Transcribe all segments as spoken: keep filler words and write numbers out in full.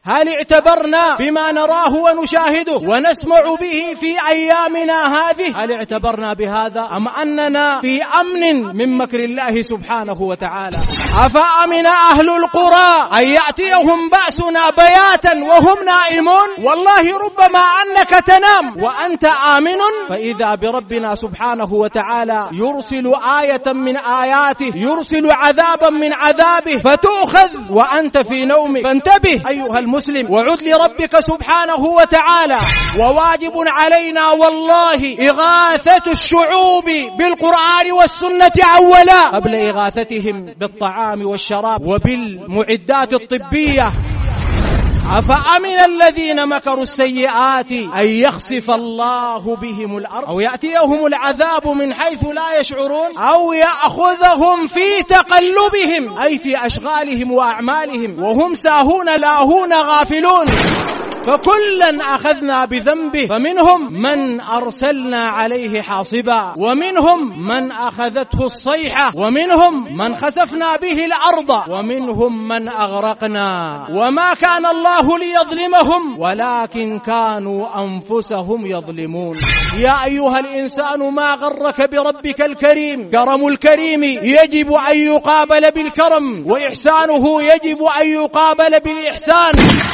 هل اعتبرنا بما نراه ونشاهده ونسمع به في أيامنا هذه؟ هل اعتبرنا بهذا أم أننا في أمن من مكر الله سبحانه وتعالى؟ أفأمن أهل القرى أن يأتيهم بأسنا بياتا وهم نائمون؟ والله ربما أنك تنام وأنت آمن، فإذا بربنا سبحانه وتعالى يرسل آية من آياته، يرسل عذابا من عذابه فتؤخذ وأنت في نومك. فانتبه أيها المسلم وعد لربك سبحانه وتعالى. وواجب علينا والله إغاثة الشعوب بالقرآن والسنة أولا قبل إغاثتهم بالطعام والشراب وبالمعدات الطبية. أفأمن الذين مكروا السيئات أن يخسف الله بهم الأرض أو يأتيهم العذاب من حيث لا يشعرون أو يأخذهم في تقلبهم أي في أشغالهم وأعمالهم وهم ساهون لاهون غافلون. فكلا أخذنا بذنبه فمنهم من أرسلنا عليه حاصبا ومنهم من أخذته الصيحة ومنهم من خسفنا به الأرض ومنهم من أغرقنا وما كان الله ليظلمهم ولكن كانوا أنفسهم يظلمون. يا أيها الإنسان ما غرك بربك الكريم؟ كرم الكريم يجب أن يقابل بالكرم وإحسانه يجب أن يقابل بالإحسان.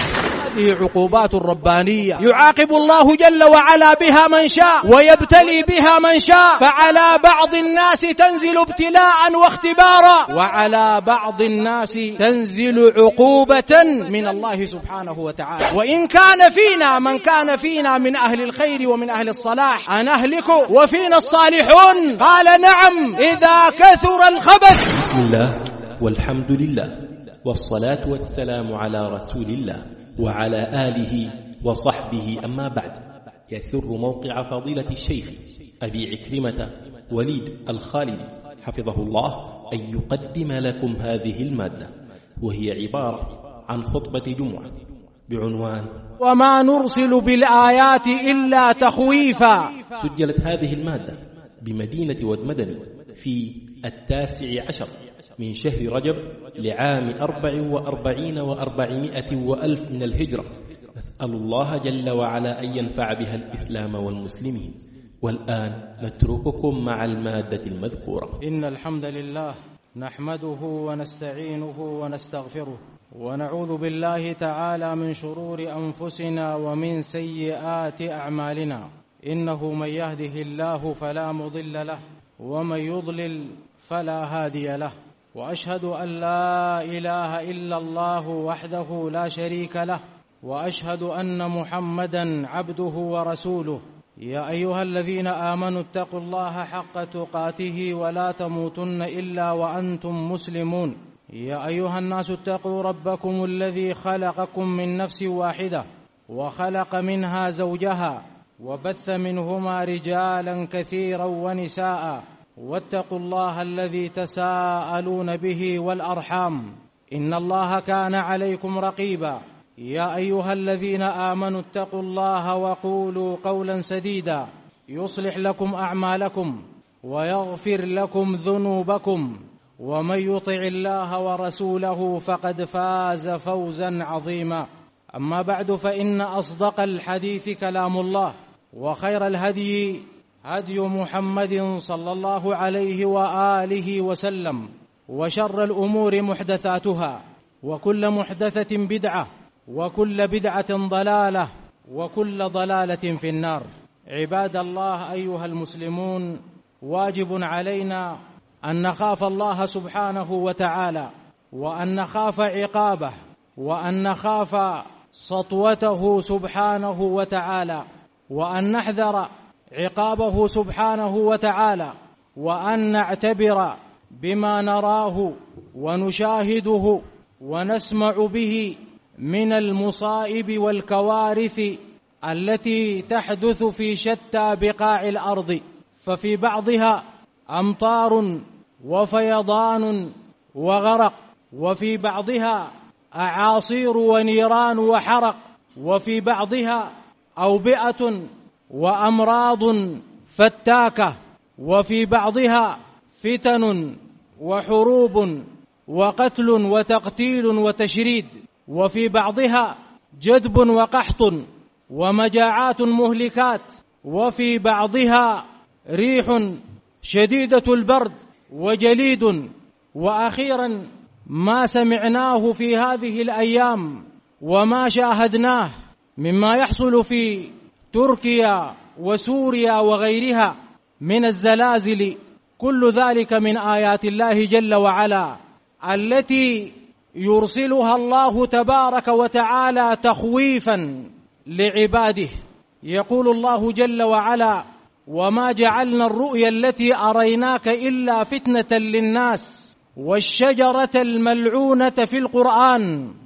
هذه عقوبات ربانية يعاقب الله جل وعلا بها من شاء ويبتلي بها من شاء، فعلى بعض الناس تنزل ابتلاء واختبارا وعلى بعض الناس تنزل عقوبة من الله سبحانه وتعالى. وإن كان فينا من كان فينا من أهل الخير ومن أهل الصلاح أنهلك وفينا الصالحون؟ قال نعم إذا كثر الخبث. بسم الله والحمد لله والصلاة والسلام على رسول الله وعلى آله وصحبه. أما بعد، يسر موقع فضيلة الشيخ أبي عكرمة وليد الخالدي حفظه الله أن يقدم لكم هذه المادة، وهي عبارة عن خطبة جمعة بعنوان وما نرسل بالآيات إلا تخويفا. سجلت هذه المادة بمدينة ودمدن في التاسع عشر من شهر رجب لعام أربع وأربعين وأربعمائة وألف من الهجرة. نسأل الله جل وعلا أن ينفع بها الإسلام والمسلمين. والآن نترككم مع المادة المذكورة. إن الحمد لله نحمده ونستعينه ونستغفره ونعوذ بالله تعالى من شرور أنفسنا ومن سيئات أعمالنا. إنه من يهده الله فلا مضل له ومن يضلل فلا هادي له. وأشهد أن لا إله إلا الله وحده لا شريك له وأشهد أن محمدا عبده ورسوله. يا أيها الذين آمنوا اتقوا الله حق تقاته ولا تموتن إلا وأنتم مسلمون. يا أيها الناس اتقوا ربكم الذي خلقكم من نفس واحدة وخلق منها زوجها وبث منهما رجالا كثيرا ونساء واتقوا الله الذي تساءلون به والأرحام إن الله كان عليكم رقيبا. يا أيها الذين آمنوا اتقوا الله وقولوا قولا سديدا يصلح لكم أعمالكم ويغفر لكم ذنوبكم ومن يطع الله ورسوله فقد فاز فوزا عظيما. أما بعد، فإن أصدق الحديث كلام الله وخير الهدي هدي محمد صلى الله عليه وآله وسلم وشر الأمور محدثاتها وكل محدثة بدعة وكل بدعة ضلالة وكل ضلالة في النار. عباد الله أيها المسلمون، واجب علينا أن نخاف الله سبحانه وتعالى وأن نخاف عقابه وأن نخاف سطوته سبحانه وتعالى وأن نحذر عقابه سبحانه وتعالى وأن نعتبر بما نراه ونشاهده ونسمع به من المصائب والكوارث التي تحدث في شتى بقاع الأرض، ففي بعضها أمطار وفيضان وغرق، وفي بعضها أعاصير ونيران وحرق، وفي بعضها أوبئة وأمراض فتاكة، وفي بعضها فتن وحروب وقتل وتقتيل وتشريد، وفي بعضها جدب وقحط ومجاعات مهلكات، وفي بعضها ريح شديدة البرد وجليد. وأخيرا ما سمعناه في هذه الأيام وما شاهدناه مما يحصل في تركيا وسوريا وغيرها من الزلازل، كل ذلك من آيات الله جل وعلا التي يرسلها الله تبارك وتعالى تخويفا لعباده. يقول الله جل وعلا: وما جعلنا الرؤيا التي أريناك إلا فتنة للناس والشجرة الملعونة في القرآن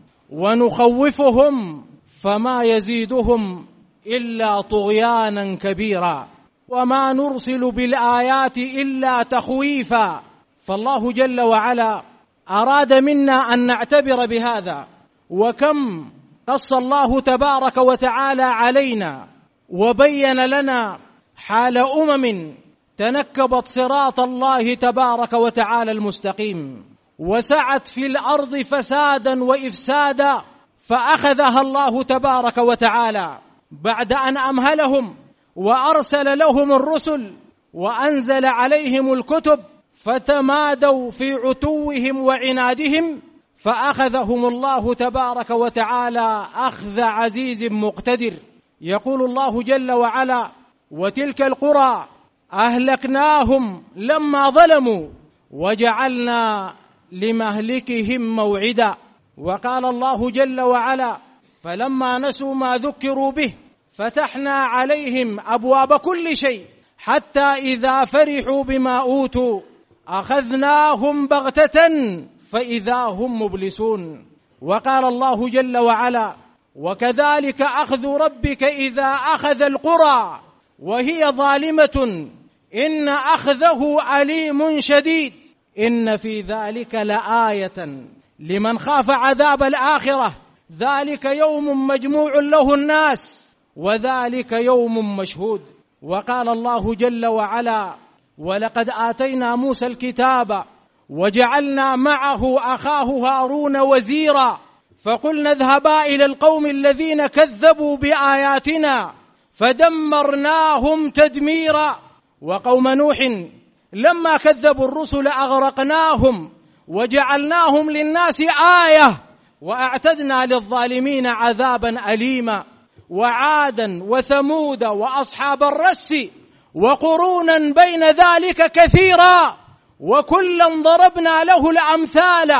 ونخوفهم فما يزيدهم إلا طغيانا كبيرا وما نرسل بالآيات إلا تخويفا. فالله جل وعلا أراد منا أن نعتبر بهذا، وكم قص الله تبارك وتعالى علينا وبين لنا حال أمم تنكبت صراط الله تبارك وتعالى المستقيم وسعت في الأرض فسادا وإفسادا، فأخذها الله تبارك وتعالى بعد أن أمهلهم وأرسل لهم الرسل وأنزل عليهم الكتب، فتمادوا في عتوهم وعنادهم، فأخذهم الله تبارك وتعالى أخذ عزيز مقتدر. يقول الله جل وعلا: وتلك القرى أهلكناهم لما ظلموا وجعلنا لمهلكهم موعدا. وقال الله جل وعلا: فلما نسوا ما ذكروا به فتحنا عليهم أبواب كل شيء حتى إذا فرحوا بما أوتوا أخذناهم بغتة فإذا هم مبلسون. وقال الله جل وعلا: وكذلك أخذ ربك إذا أخذ القرى وهي ظالمة إن أخذه أليم شديد إن في ذلك لآية لمن خاف عذاب الآخرة ذلك يوم مجموع له الناس وذلك يوم مشهود. وقال الله جل وعلا: ولقد آتينا موسى الكتاب وجعلنا معه أخاه هارون وزيرا فقلنا اذهبا إلى القوم الذين كذبوا بآياتنا فدمرناهم تدميرا. وقوم نوح لما كذبوا الرسل أغرقناهم وجعلناهم للناس آية وأعتدنا للظالمين عذابا أليما. وعادا وثمود وأصحاب الرس وقرونا بين ذلك كثيرا وكلا ضربنا له الأمثال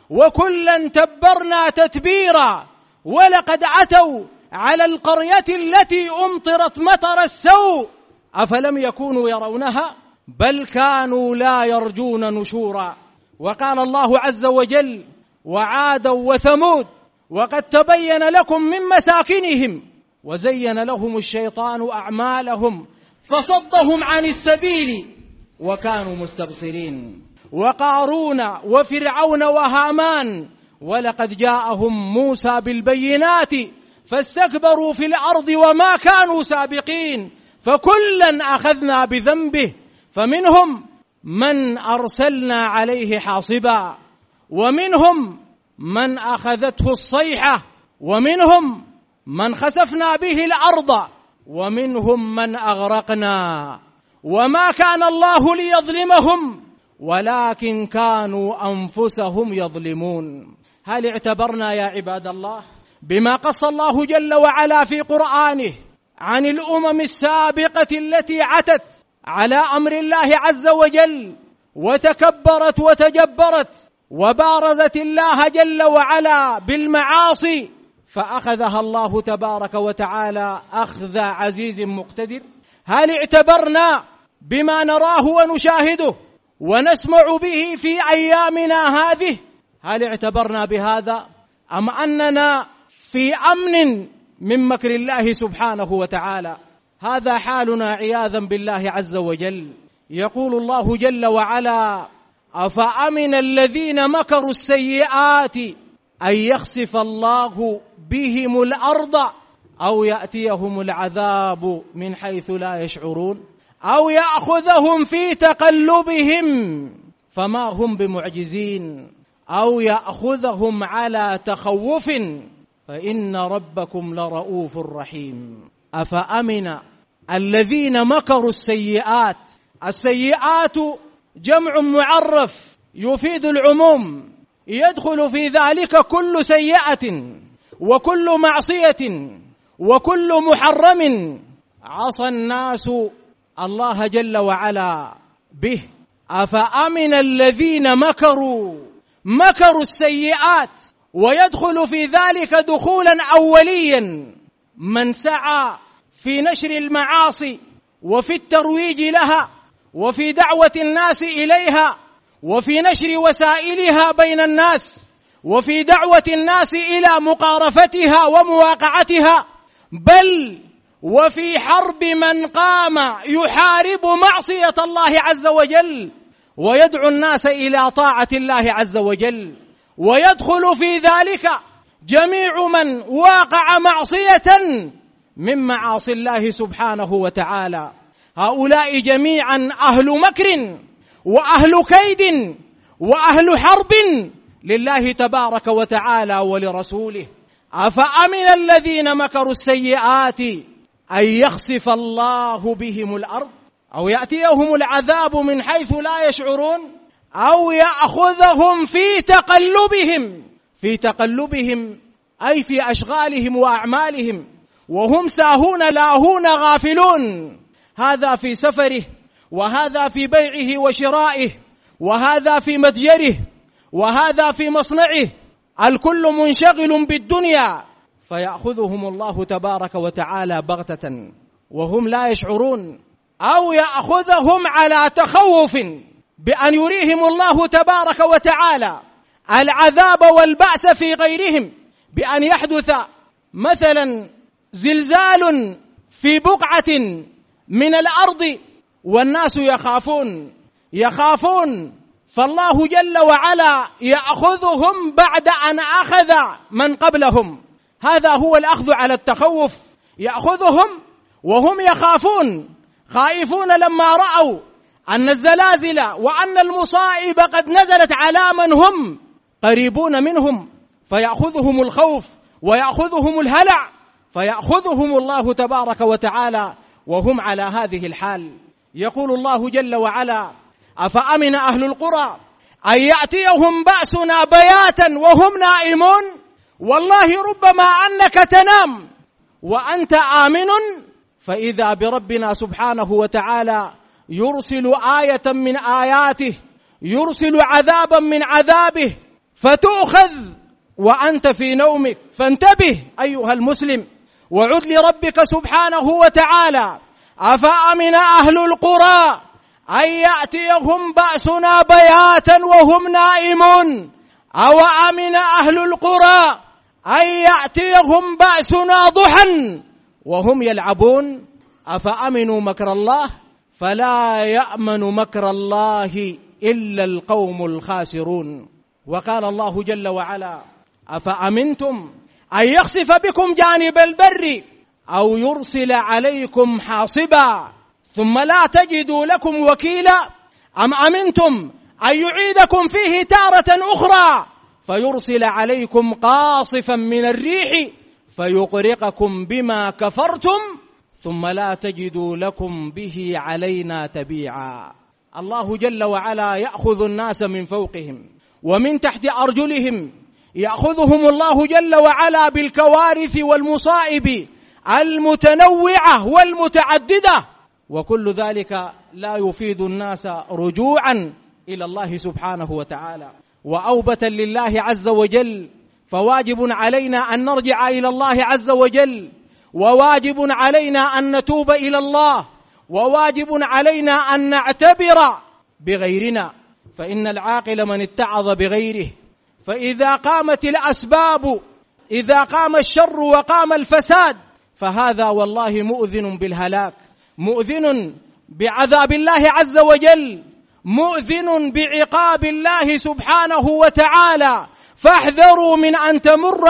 وكلا تبرنا تتبيرا. ولقد عتوا على القرية التي أمطرت مطر السوء أفلم يكونوا يرونها بل كانوا لا يرجون نشورا. وقال الله عز وجل: وعادا وثمود وقد تبين لكم من مساكنهم وزين لهم الشيطان أعمالهم فصدهم عن السبيل وكانوا مستبصرين. وقارون وفرعون وهامان ولقد جاءهم موسى بالبينات فاستكبروا في الأرض وما كانوا سابقين فكلا أخذنا بذنبه فمنهم من أرسلنا عليه حاصبا ومنهم من أخذته الصيحة ومنهم من خسفنا به الأرض ومنهم من أغرقنا وما كان الله ليظلمهم ولكن كانوا أنفسهم يظلمون. هل اعتبرنا يا عباد الله بما قص الله جل وعلا في قرآنه عن الأمم السابقة التي عتت على أمر الله عز وجل وتكبرت وتجبرت وبارزت الله جل وعلا بالمعاصي فأخذها الله تبارك وتعالى أخذ عزيز مقتدر؟ هل اعتبرنا بما نراه ونشاهده ونسمع به في أيامنا هذه؟ هل اعتبرنا بهذا أم أننا في أمن من مكر الله سبحانه وتعالى؟ هذا حالنا عياذا بالله عز وجل. يقول الله جل وعلا: أفأمن الذين مكروا السيئات أن يخسف الله بهم الأرض أو يأتيهم العذاب من حيث لا يشعرون أو يأخذهم في تقلبهم فما هم بمعجزين أو يأخذهم على تخوف فإن ربكم لرؤوف رحيم. أفأمن الذين مكروا السيئات. السيئات جمع معرف يفيد العموم، يدخل في ذلك كل سيئة وكل معصية وكل محرم عصى الناس الله جل وعلا به. أفأمن الذين مكروا مكروا السيئات، ويدخل في ذلك دخولا أوليا من سعى في نشر المعاصي وفي الترويج لها وفي دعوة الناس إليها وفي نشر وسائلها بين الناس وفي دعوة الناس إلى مقارفتها ومواقعتها، بل وفي حرب من قام يحارب معصية الله عز وجل ويدعو الناس إلى طاعة الله عز وجل. ويدخل في ذلك جميع من واقع معصية من معاصي الله سبحانه وتعالى. هؤلاء جميعا أهل مكر وأهل كيد وأهل حرب لله تبارك وتعالى ولرسوله. أفأمن الذين مكروا السيئات أن يخسف الله بهم الأرض أو يأتيهم العذاب من حيث لا يشعرون أو يأخذهم في تقلبهم في تقلبهم أي في أشغالهم وأعمالهم وهم ساهون لاهون غافلون، هذا في سفره وهذا في بيعه وشرائه وهذا في متجره وهذا في مصنعه، الكل منشغل بالدنيا، فيأخذهم الله تبارك وتعالى بغتة وهم لا يشعرون، أو يأخذهم على تخوف بأن يريهم الله تبارك وتعالى العذاب والبأس في غيرهم، بأن يحدث مثلا زلزال في بقعة من الأرض والناس يخافون يخافون فالله جل وعلا يأخذهم بعد أن أخذ من قبلهم. هذا هو الأخذ على التخوف، يأخذهم وهم يخافون، خائفون لما رأوا أن الزلازل وأن المصائب قد نزلت على من هم قريبون منهم، فيأخذهم الخوف ويأخذهم الهلع، فيأخذهم الله تبارك وتعالى وهم على هذه الحال. يقول الله جل وعلا: أفأمن أهل القرى أن يأتيهم بأسنا بياتا وهم نائمون. والله ربما أنك تنام وأنت آمن، فإذا بربنا سبحانه وتعالى يرسل آية من آياته، يرسل عذابا من عذابه، فتؤخذ وأنت في نومك. فانتبه أيها المسلم وعد لربك سبحانه وتعالى. أفأمن أهل القرى أن يأتيهم بأسنا بياتا وهم نائمون، أو أمن أهل القرى أن يأتيهم بأسنا ضحى وهم يلعبون. أفأمنوا مكر الله فلا يأمن مكر الله إلا القوم الخاسرون. وقال الله جل وعلا: أفأمنتم أن يخسف بكم جانب البر أو يرسل عليكم حاصبا ثم لا تجدوا لكم وكيلا، أم أمنتم أن يعيدكم فيه تارة أخرى فيرسل عليكم قاصفا من الريح فيغرقكم بما كفرتم ثم لا تجدوا لكم به علينا تبيعا. الله جل وعلا يأخذ الناس من فوقهم ومن تحت أرجلهم، يأخذهم الله جل وعلا بالكوارث والمصائب المتنوعة والمتعددة، وكل ذلك لا يفيد الناس رجوعا إلى الله سبحانه وتعالى وأوبة لله عز وجل. فواجب علينا أن نرجع إلى الله عز وجل، وواجب علينا أن نتوب إلى الله، وواجب علينا أن نعتبر بغيرنا، فإن العاقل من اتعظ بغيره. فإذا قامت الأسباب، إذا قام الشر وقام الفساد، فهذا والله مؤذن بالهلاك، مؤذن بعذاب الله عز وجل، مؤذن بعقاب الله سبحانه وتعالى. فاحذروا من أن تمر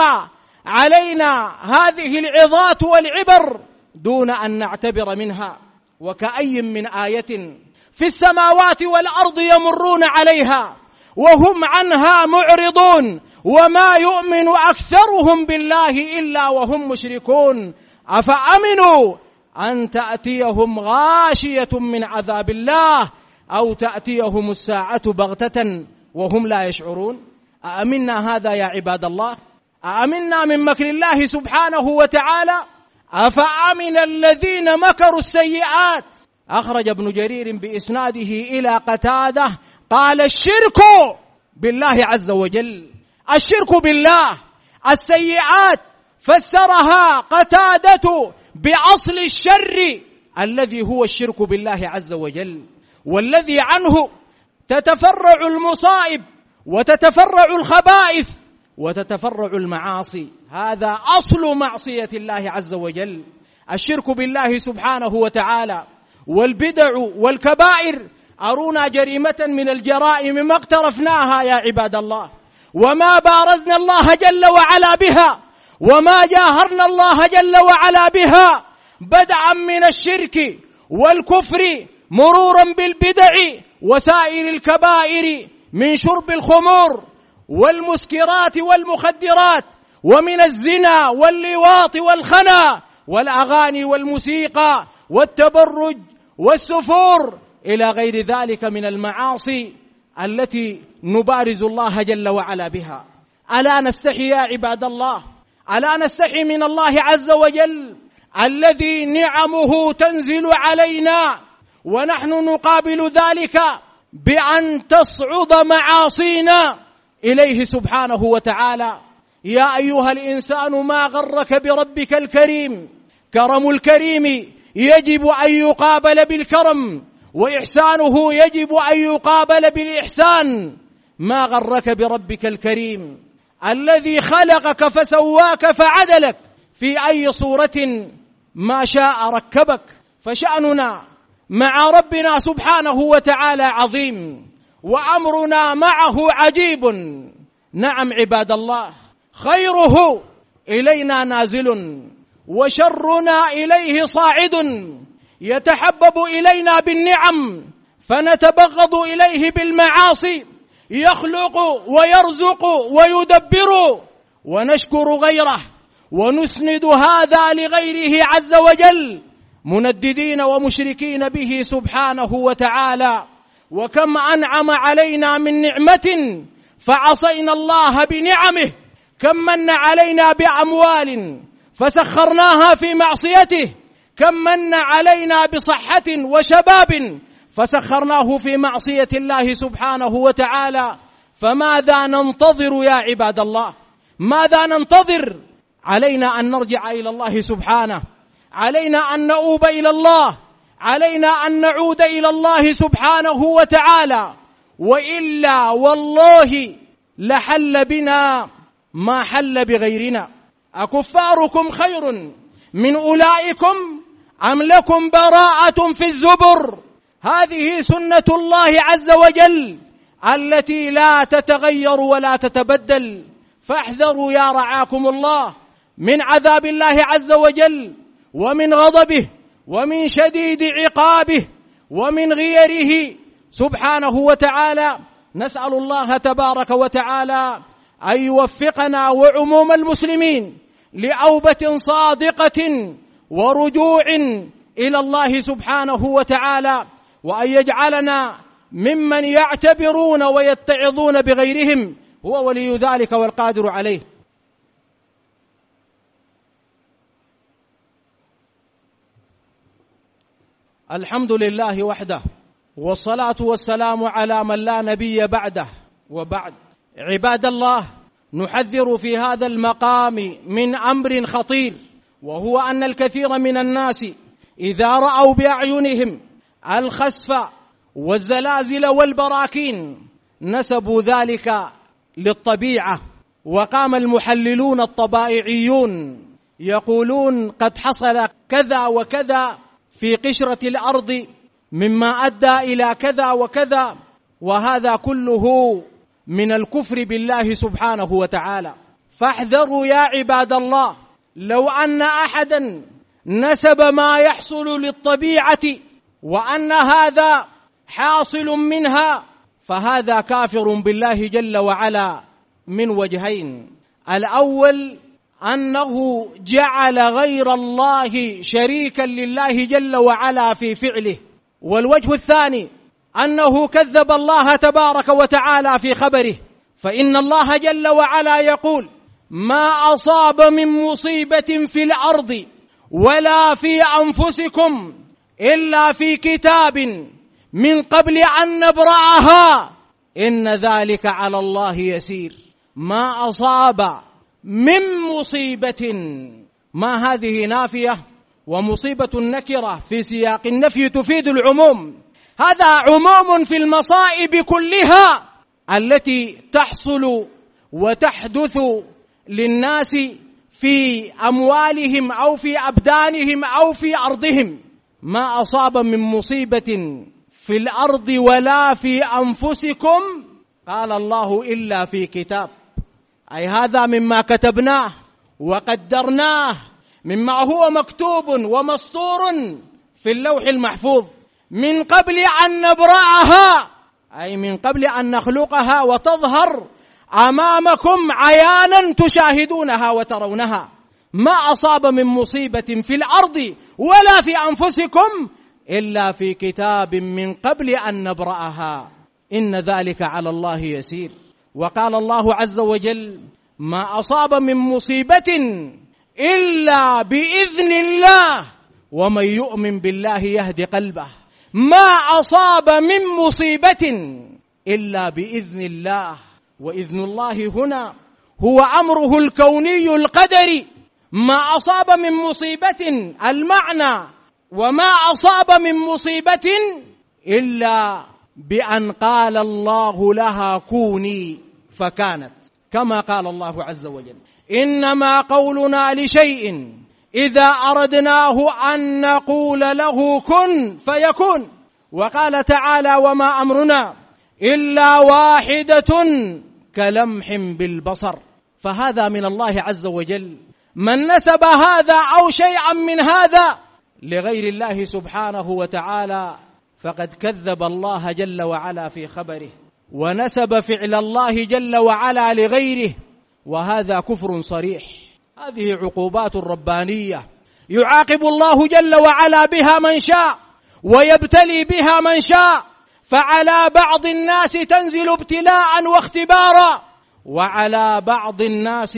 علينا هذه العظات والعبر دون أن نعتبر منها. وكأي من آية في السماوات والأرض يمرون عليها وهم عنها معرضون، وما يؤمن أكثرهم بالله إلا وهم مشركون. أفأمنوا أن تأتيهم غاشية من عذاب الله أو تأتيهم الساعة بغتة وهم لا يشعرون. أأمنا هذا يا عباد الله؟ أأمنا من مكر الله سبحانه وتعالى؟ أفأمن الذين مكروا السيئات. أخرج ابن جرير بإسناده إلى قتادة قال: الشرك بالله عز وجل، الشرك بالله. السيئات فسرها قتادة بأصل الشر الذي هو الشرك بالله عز وجل، والذي عنه تتفرع المصائب وتتفرع الخبائث وتتفرع المعاصي. هذا أصل معصية الله عز وجل، الشرك بالله سبحانه وتعالى. والبدع والكبائر أرونا جريمة من الجرائم ما اقترفناها يا عباد الله، وما بارزنا الله جل وعلا بها، وما جاهرنا الله جل وعلا بها، بدءا من الشرك والكفر مرورا بالبدع وسائر الكبائر من شرب الخمور والمسكرات والمخدرات، ومن الزنا واللواط والخنا والأغاني والموسيقى والتبرج والسفور إلى غير ذلك من المعاصي التي نبارز الله جل وعلا بها. ألا نستحي يا عباد الله؟ ألا نستحي من الله عز وجل الذي نعمه تنزل علينا ونحن نقابل ذلك بأن تصعد معاصينا إليه سبحانه وتعالى؟ يا أيها الإنسان ما غرك بربك الكريم. كرم الكريم يجب أن يقابل بالكرم، وإحسانه يجب أن يقابل بالإحسان. ما غرك بربك الكريم الذي خلقك فسواك فعدلك في أي صورة ما شاء ركبك. فشأننا مع ربنا سبحانه وتعالى عظيم، وأمرنا معه عجيب. نعم عباد الله، خيره إلينا نازل وشرنا إليه صاعد، يتحبب إلينا بالنعم فنتبغض إليه بالمعاصي، يخلق ويرزق ويدبر ونشكر غيره ونسند هذا لغيره عز وجل، منددين ومشركين به سبحانه وتعالى. وكم أنعم علينا من نعمة فعصينا الله بنعمه، كم من علينا بأموال فسخرناها في معصيته، كم من علينا بصحة وشباب فسخرناه في معصية الله سبحانه وتعالى. فماذا ننتظر يا عباد الله؟ ماذا ننتظر؟ علينا أن نرجع إلى الله سبحانه، علينا أن نؤوب إلى الله، علينا أن نعود إلى الله سبحانه وتعالى، وإلا والله لحل بنا ما حل بغيرنا. أكفاركم خير من أولئكم أم لكم براءة في الزبر؟ هذه سنة الله عز وجل التي لا تتغير ولا تتبدل. فاحذروا يا رعاكم الله من عذاب الله عز وجل، ومن غضبه، ومن شديد عقابه، ومن غيره سبحانه وتعالى. نسأل الله تبارك وتعالى أن يوفقنا وعموم المسلمين لأوبة صادقة ورجوع إلى الله سبحانه وتعالى، وأن يجعلنا ممن يعتبرون ويتعظون بغيرهم، هو ولي ذلك والقادر عليه. الحمد لله وحده، والصلاة والسلام على من لا نبي بعده، وبعد. عباد الله، نحذر في هذا المقام من أمر خطير، وهو أن الكثير من الناس إذا رأوا بأعينهم الخسف والزلازل والبراكين نسبوا ذلك للطبيعة. وقام المحللون الطبائعيون يقولون قد حصل كذا وكذا في قشرة الأرض مما أدى إلى كذا وكذا، وهذا كله من الكفر بالله سبحانه وتعالى. فاحذروا يا عباد الله، لو أن أحدا نسب ما يحصل للطبيعة وأن هذا حاصل منها فهذا كافر بالله جل وعلا من وجهين. الأول أنه جعل غير الله شريكا لله جل وعلا في فعله، والوجه الثاني أنه كذب الله تبارك وتعالى في خبره، فإن الله جل وعلا يقول: ما أصاب من مصيبة في الأرض ولا في أنفسكم إلا في كتاب من قبل أن نبرأها إن ذلك على الله يسير. ما أصاب من مصيبة، ما هذه نافية، ومصيبة النكرة في سياق النفي تفيد العموم. هذا عموم في المصائب كلها التي تحصل وتحدث للناس في أموالهم أو في أبدانهم أو في أرضهم. ما أصاب من مصيبة في الأرض ولا في أنفسكم قال الله إلا في كتاب، أي هذا مما كتبناه وقدرناه، مما هو مكتوب ومسطور في اللوح المحفوظ من قبل أن نبرأها، أي من قبل أن نخلقها وتظهر أمامكم عيانا تشاهدونها وترونها. ما أصاب من مصيبة في الأرض ولا في أنفسكم إلا في كتاب من قبل أن نبرأها إن ذلك على الله يسير. وقال الله عز وجل: ما أصاب من مصيبة إلا بإذن الله ومن يؤمن بالله يهدي قلبه. ما أصاب من مصيبة إلا بإذن الله، وإذن الله هنا هو أمره الكوني القدري. ما أصاب من مصيبة المعنى وما أصاب من مصيبة إلا بأن قال الله لها كوني فكانت، كما قال الله عز وجل: إنما قولنا لشيء إذا أردناه أن نقول له كن فيكون. وقال تعالى: وما أمرنا إلا واحدة كلمح بالبصر. فهذا من الله عز وجل. من نسب هذا أو شيئا من هذا لغير الله سبحانه وتعالى فقد كذب الله جل وعلا في خبره، ونسب فعل الله جل وعلا لغيره، وهذا كفر صريح. هذه عقوبات ربانية يعاقب الله جل وعلا بها من شاء ويبتلي بها من شاء، فعلى بعض الناس تنزل ابتلاء واختبارا، وعلى بعض الناس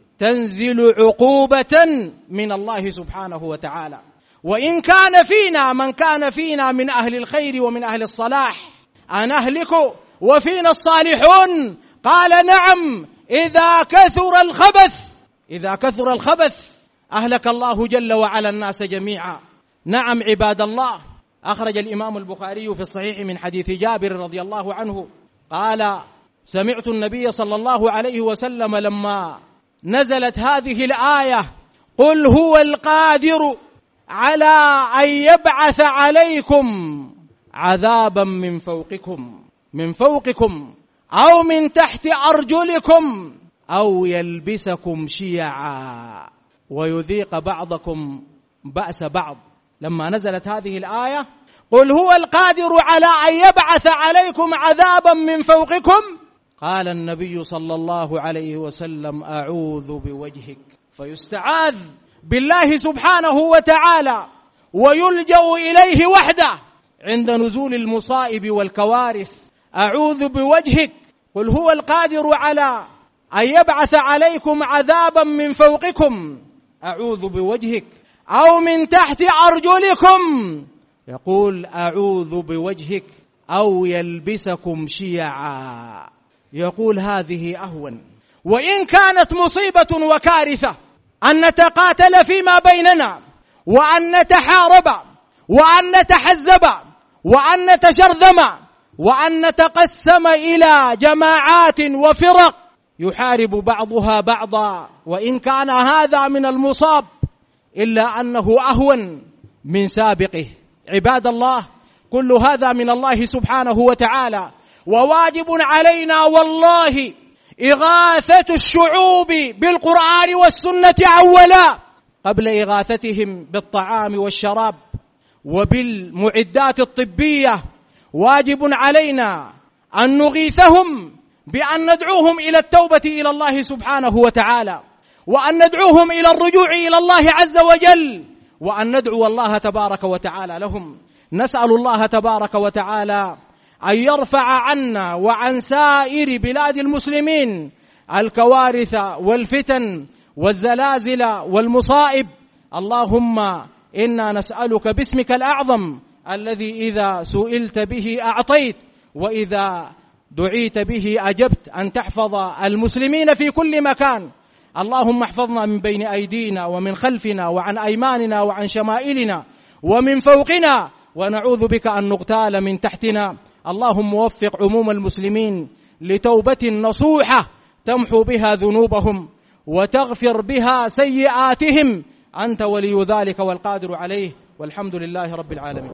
تنزل عقوبة من الله سبحانه وتعالى. وإن كان فينا من كان فينا من أهل الخير ومن أهل الصلاح أنهلك وفينا الصالحون، قال: نعم إذا كثر الخبث، إذا كثر الخبث أهلك الله جل وعلا الناس جميعا. نعم عباد الله، أخرج الإمام البخاري في الصحيح من حديث جابر رضي الله عنه قال: سمعت النبي صلى الله عليه وسلم لما نزلت هذه الآية: قل هو القادر على أن يبعث عليكم عذابا من فوقكم من فوقكم أو من تحت أرجلكم أو يلبسكم شيعا ويذيق بعضكم بأس بعض. لما نزلت هذه الآية: قل هو القادر على أن يبعث عليكم عذابا من فوقكم، قال النبي صلى الله عليه وسلم: أعوذ بوجهك. فيستعاذ بالله سبحانه وتعالى ويلجأ إليه وحده عند نزول المصائب والكوارث. أعوذ بوجهك، قل هو القادر على أن يبعث عليكم عذابا من فوقكم، أعوذ بوجهك، أو من تحت أرجلكم، يقول: أعوذ بوجهك، أو يلبسكم شيعا، يقول: هذه أهون. وإن كانت مصيبة وكارثة أن نتقاتل فيما بيننا وأن نتحارب وأن نتحزب وأن نتشرذم وأن نتقسم إلى جماعات وفرق يحارب بعضها بعضا، وإن كان هذا من المصاب إلا أنه أهون من سابقه. عباد الله، كل هذا من الله سبحانه وتعالى، وواجب علينا والله إغاثة الشعوب بالقرآن والسنة أولا قبل إغاثتهم بالطعام والشراب وبالمعدات الطبية. واجب علينا أن نغيثهم بأن ندعوهم إلى التوبة إلى الله سبحانه وتعالى، وأن ندعوهم إلى الرجوع إلى الله عز وجل، وأن ندعو الله تبارك وتعالى لهم. نسأل الله تبارك وتعالى أن يرفع عنا وعن سائر بلاد المسلمين الكوارث والفتن والزلازل والمصائب. اللهم إنا نسألك باسمك الأعظم الذي إذا سئلت به أعطيت وإذا دعيت به أجبت، أن تحفظ المسلمين في كل مكان. اللهم احفظنا من بين أيدينا ومن خلفنا وعن أيماننا وعن شمائلنا ومن فوقنا، ونعوذ بك أن نغتال من تحتنا. اللهم وفق عموم المسلمين لتوبة نصوحة تمحو بها ذنوبهم وتغفر بها سيئاتهم، أنت ولي ذلك والقادر عليه، والحمد لله رب العالمين.